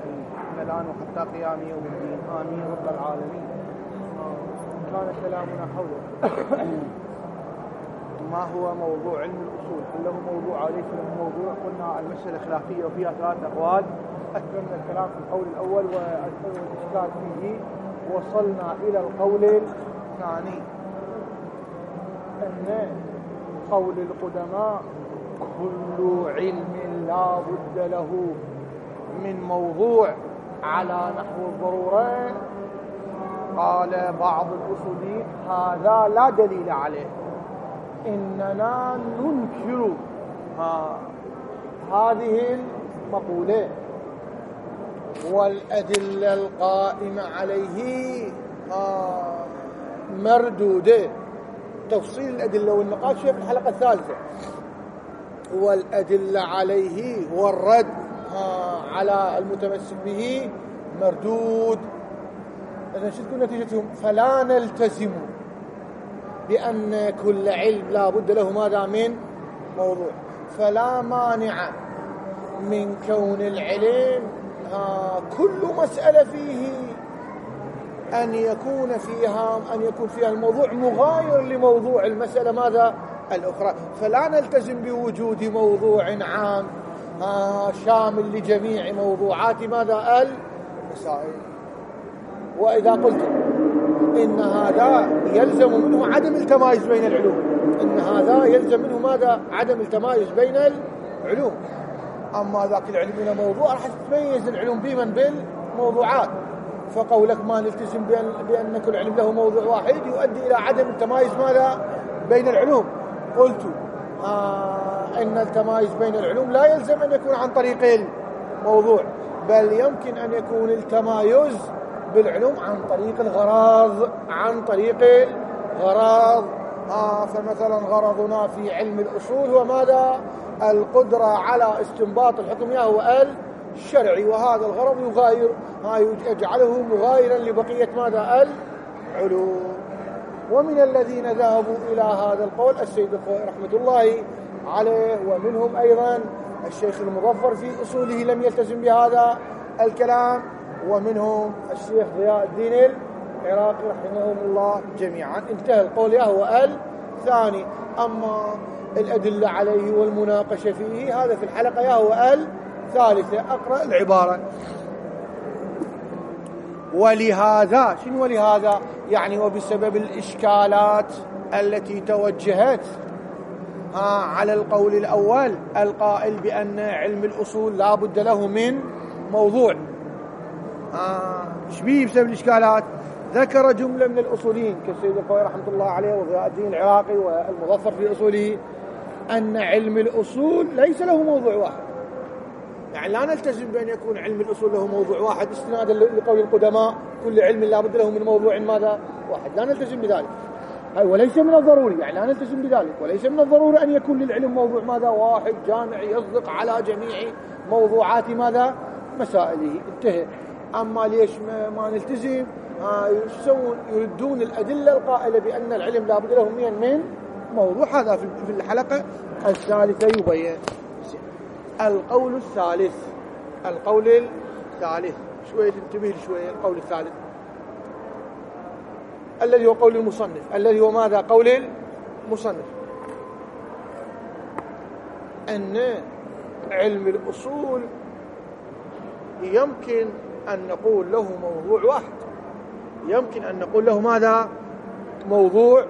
من الآن وحتى قيام يوم الدين آمين رب العالمين. كان كلامنا حول ما هو موضوع علم الأصول، هل له موضوع أو ليس له موضوع؟ قلنا المسألة خلافية وفيها 3 أقوال. أكملنا الكلام في القول الأول والإشكال فيه، وصلنا إلى القول الثاني أن قول القدماء كل علم لا بد له من موضوع على نحو الضرورة. قال بعض الأصوليين هذا لا دليل عليه، إننا ننكر هذه المقولة والأدلة القائمة عليه مردودة. تفصيل الأدلة والنقاش في الحلقة الثالثة. والأدلة عليه والرد على المتمسك به مردود. إذن شو تكون نتيجتهم؟ فلا نلتزم بأن كل علم لا بد له ماذا من موضوع، فلا مانع من كون العلم كل مسألة فيه أن يكون فيها الموضوع مغاير لموضوع المسألة ماذا الأخرى. فلا نلتزم بوجود موضوع عام شامل لجميع موضوعات ماذا المسائل. وإذا قلت إن هذا يلزم منه عدم التمايز بين العلوم، إن هذا يلزم منه ماذا عدم التمايز بين العلوم. أما ذاك العلم له موضوع راح تتميز العلوم بمن بالموضوعات. فقولك ما نلتزم بأن كل علم له موضوع واحد يؤدي إلى عدم التمايز ماذا بين العلوم. قلت إن التمايز بين العلوم لا يلزم أن يكون عن طريق الموضوع، بل يمكن أن يكون التمايز بالعلوم عن طريق الغراض، فمثلا غرضنا في علم الأصول هو ماذا؟ القدرة على استنباط الحكم هو الشرعي، وهذا الغرض يجعله مغايرا لبقية ماذا العلوم. ومن الذين ذهبوا إلى هذا القول السيد الخوئي رحمة الله عليه، ومنهم أيضا الشيخ المظفر في أصوله لم يلتزم بهذا الكلام، ومنهم الشيخ ضياء الدين العراقي رحمهم الله جميعا. انتهى القول هو الثاني. أما الأدلة عليه والمناقشة فيه هذا في الحلقة هو الثالثة. أقرأ العبارة. ولهذا، شنو ولهذا؟ يعني وبسبب الإشكالات التي توجهت على القول الأول القائل بأن علم الأصول لا بد له من موضوع. شبيه بسبب الإشكالات؟ ذكر جملة من الأصوليين كالسيد الخوئي رحمة الله عليه وضياء الدين العراقي والمظفر في أصوله أن علم الأصول ليس له موضوع واحد. يعني لا نلتزم بأن يكون علم الأصول له موضوع واحد استنادا لقول القدماء كل علم لا بد له من موضوع ماذا واحد. لا نلتزم بذلك، وليس من الضروري، يعني لا نلتزم بذلك، وليس من الضروري أن يكون للعلم موضوع ماذا واحد جامع يصدق على جميع موضوعات ماذا مسائله. انتهى. أما ليش ما نلتزم؟ يسوون يردون الأدلة القائلة بأن العلم لا بد له من موضوع. هذا في الحلقة الثالثة يبين. القول الثالث شوية انتبه شوية. القول الثالث الذي هو قول المصنف، الذي هو ماذا قول المصنف، أن علم الأصول يمكن أن نقول له موضوع واحد، يمكن أن نقول له ماذا موضوع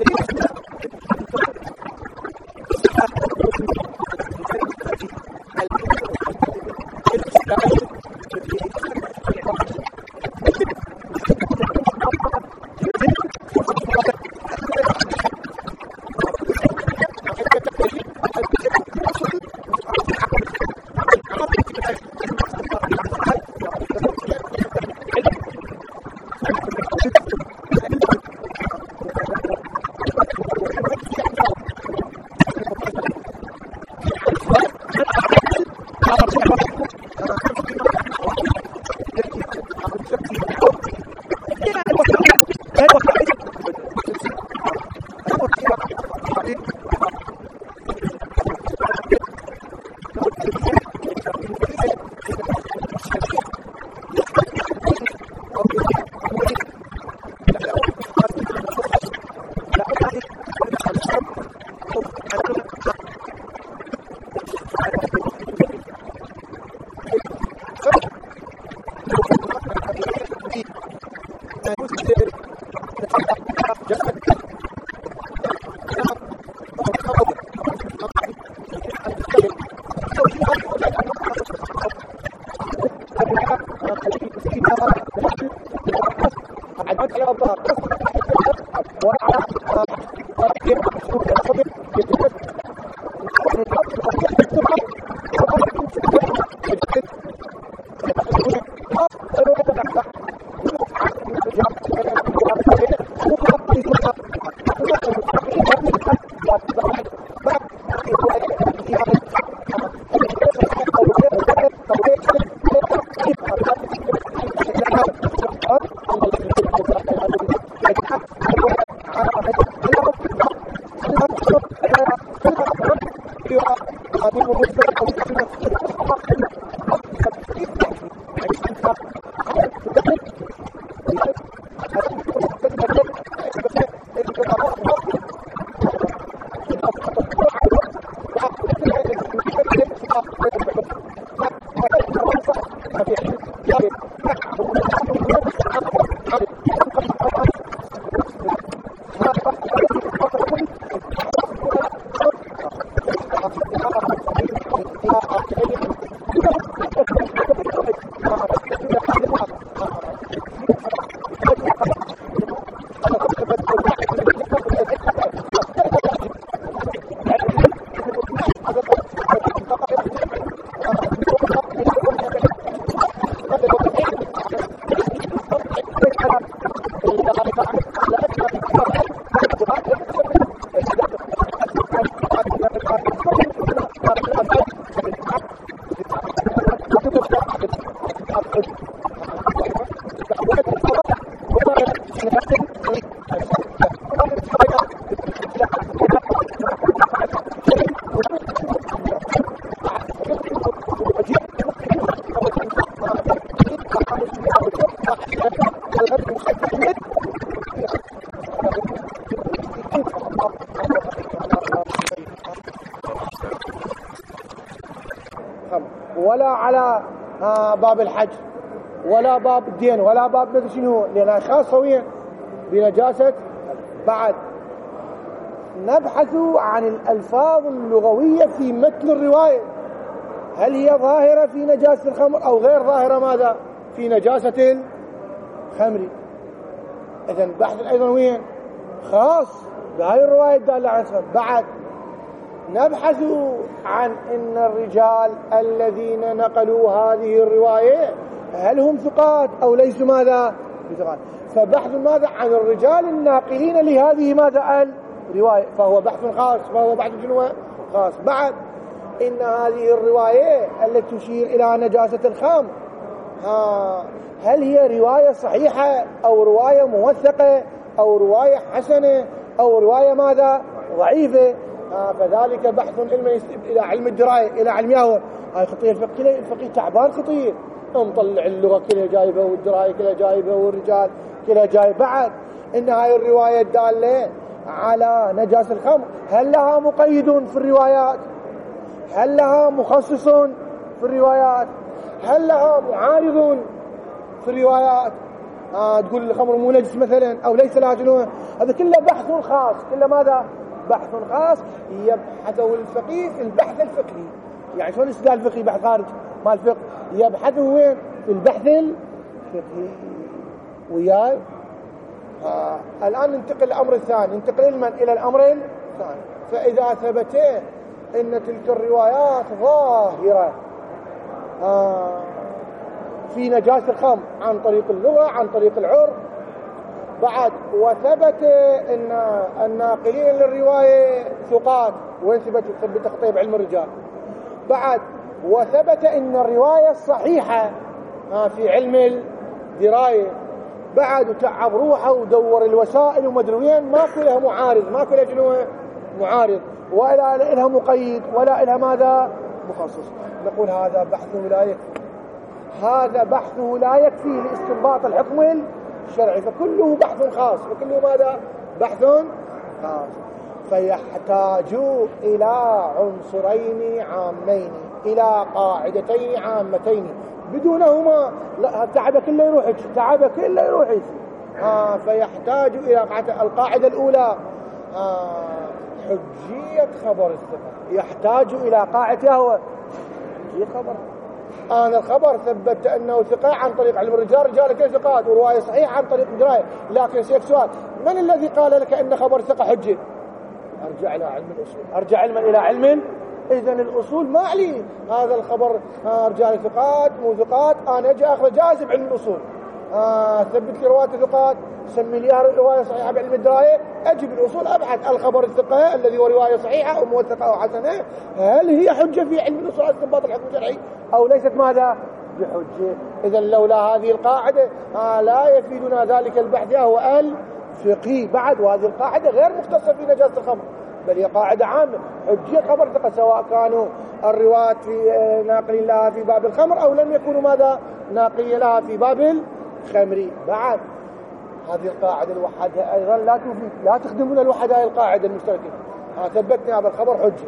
ولا على باب الحج ولا باب الدين ولا باب مدري شنو، لأن أشخاص سويا بنجاسة. بعد نبحث عن الألفاظ اللغوية في متن الرواية، هل هي ظاهرة في نجاسة الخمر أو غير ظاهرة ماذا في نجاسة الخمر. إذن بحث أيضا وين خاص بهاي الرواية الدالة على السبب. بعد نبحث عن إن الرجال الذين نقلوا هذه الرواية هل هم ثقات أو ليسوا ماذا بثقات، فبحث ماذا عن الرجال الناقلين لهذه ماذا الرواية، فهو بحث خاص، فهو بحث شنو خاص. بعد إن هذه الرواية التي تشير إلى نجاسة الخمر هل هي رواية صحيحة أو رواية موثقة أو رواية حسنة أو رواية ماذا ضعيفة، فذلك بحث إلى علم الدراية إلى علم ياهو. هاي خطير الفقيه تعبان خطير، نطلع اللغة كلها جايبة والدراية كلها جايبة والرجال كلها جايبة. بعد إن هاي الرواية الدالة على نجاسة الخمر هل لها مقيد في الروايات، هل لها مخصص في الروايات، هل لها معارض في الروايات. تقول الخمر مو نجس مثلا أو ليس لها شنو، هذا كله بحث خاص، كله ماذا؟ بحث خاص يبحثه الفقيه في البحث الفقهي. يعني شلون استدلال الفقهي بحث خارج مال الفقه؟ يبحثه وين؟ في البحث الفقهي. وياي الآن ننتقل للأمر الثاني، ننتقل إلى الأمر الثاني. فإذا ثبت أن تلك الروايات ظاهرة في نجاسة الخمر عن طريق اللغة عن طريق العرف، بعد وثبت أن الناقلين للرواية ثقات، وين ثبت تخطيه بعلم الرجال، بعد وثبت أن الرواية الصحيحة في علم الدراية، بعد وتعب روحه ودور الوسائل ومدري وين، ماكو لها معارض، ماكو لها شنو معارض، ولا لها مقيد ولا لها ماذا مخصص. نقول هذا بحثه لا يكفي، هذا بحثه لا يكفي لاستنباط الحكم الشرعي، فكله بحث خاص، فكله ماذا؟ بحث خاص. فيحتاج إلى عنصرين عامين، إلى قاعدتين عامتين، بدونهما لا تعب كله يروح، تعب كله يروح. فيحتاج إلى القاعدة الأولى حجية خبر الثقة، يحتاج إلى قاعدة هو حجية خبر. أنا الخبر ثبت أنه ثقة عن طريق علم الرجال، رجال كل ثقات، ورواية صحيحة عن طريق الدراية، لكن سيك سؤال، من الذي قال لك أن خبر ثقة حجة؟ أرجع إلى علم الأصول، أرجع علما إلى علم. إذن الأصول ما عليه هذا الخبر رجال ثقات مو ثقات، أنا أجي أخذ جائزة بعلم الأصول، ثبت لي رواية ثقات، سمي لي رواية صحيحة بعلم الدراية، أجي بالأصول أبحث الخبر الثقة الذي هو رواية صحيحة أو موثقة أو حسنة، هل هي حجة في علم الأصول استنباط الحكم الشرعي أو ليست ماذا؟ بحجة. إذن لولا هذه القاعدة لا يفيدنا ذلك البحث هو الفقهي بعد. وهذه القاعدة غير مختصة في نجاسة الخمر، بل هي قاعدة عامة، حجية خبر ثقة، سواء كانوا الرواة في ناقلين لها في باب الخمر أو لم يكونوا ماذا؟ ناقلين لها في باب الخمر. بعد هذه القاعدة الوحدة أيضا لا تفيد، لا تخدمنا الوحدة هذه القاعدة المشتركة. ثبتنا هذا الخبر حجة.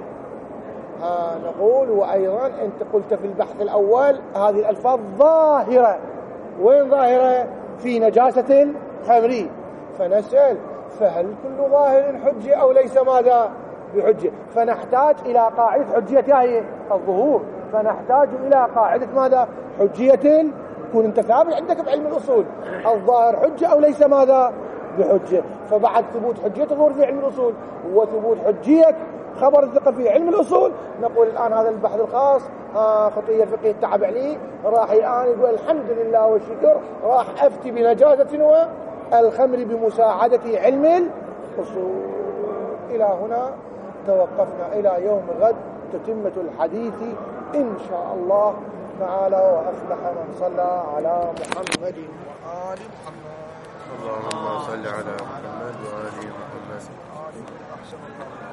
نقول وأيضا أنت قلت في البحث الأول هذه الألفاظ ظاهرة، وين ظاهرة؟ في نجاسة الخمر. فنسأل فهل كل ظاهر حجة أو ليس ماذا بحجة؟ فنحتاج إلى قاعدة حجية هي الظهور، فنحتاج إلى قاعدة ماذا؟ حجية. يكون انت ثابت عندك بعلم الأصول الظاهر حجة أو ليس ماذا بحجة. فبعد ثبوت حجية الظهور في علم الأصول وثبوت حجية خبر الثقة في علم الأصول، نقول الآن هذا البحث الخاص خطية الفقيه التعب عليه، راح الآن يقول الحمد لله والشكر، راح أفتي بنجاسة الخمر بمساعدة علم الأصول. إلى هنا توقفنا، إلى يوم غد تتمة الحديث إن شاء الله تعالى. وأفلح من صلى على محمد وآل محمد. اللهم صل على محمد وآل محمد.